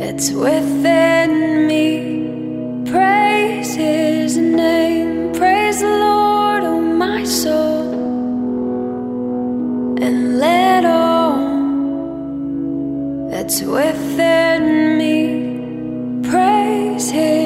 It's within me. Praise his name. Praise the Lord, oh my soul, and let all that's within me praise his